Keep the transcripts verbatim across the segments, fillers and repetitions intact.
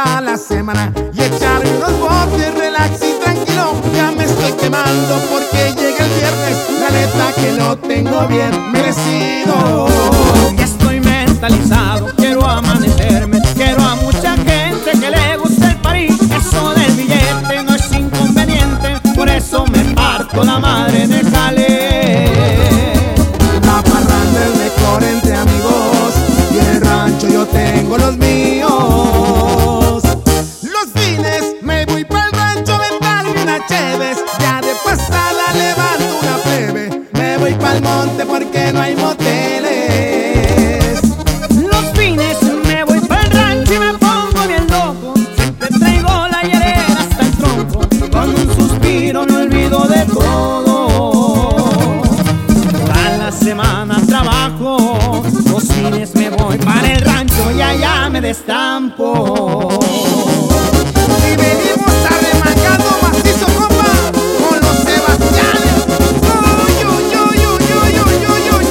toda la semana y echarme unos botes, relax y tranquilo. Ya me estoy quemando porque llega el viernes, la neta que lo tengo bien merecido. Ya estoy mentalizado, quiero amanecerme, quiero a mucha gente que le gusta el party. Eso del billete no es inconveniente, por eso me parto la madre en el jale. La parranda es mejor entre amigos y en el rancho yo tengo los míos. Los fines me voy para el rancho a aventarme una cheves, ya de pasada levanto una plebe. Me voy para el monte porque no hay moteles. Los fines me voy para el rancho y me pongo bien loco. Siempre traigo la hielera hasta el tronco, con un suspiro me olvido de todo. Toda la semana trabajo, los fines me voy para el rancho y allá me destampo. Y venimos arremangando macizo, compa, con los Sebastianes. Uy, uy, uy, uy, uy, uy,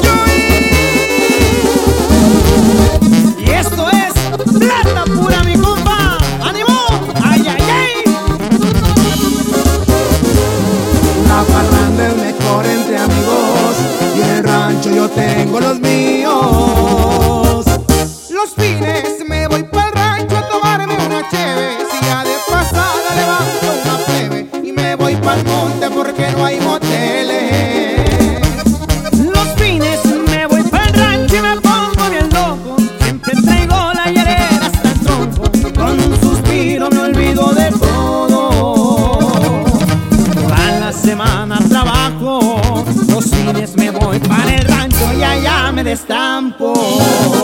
uy, uy. Y esto es plata pura, mi compa. ¡Ánimo! ¡Ay, ay, ay! La parranda es mejor entre amigos y en el rancho yo tengo los míos. Los fines me voy para el rancho a tomarme una cheve, si ya de pasada levanto una plebe y me voy para el monte porque no hay moteles. Los fines me voy para el rancho y me pongo bien loco. Siempre traigo la hielera hasta el tronco, con un suspiro me olvido de todo. Toda la semana trabajo, los fines me voy para el rancho y allá me destampo.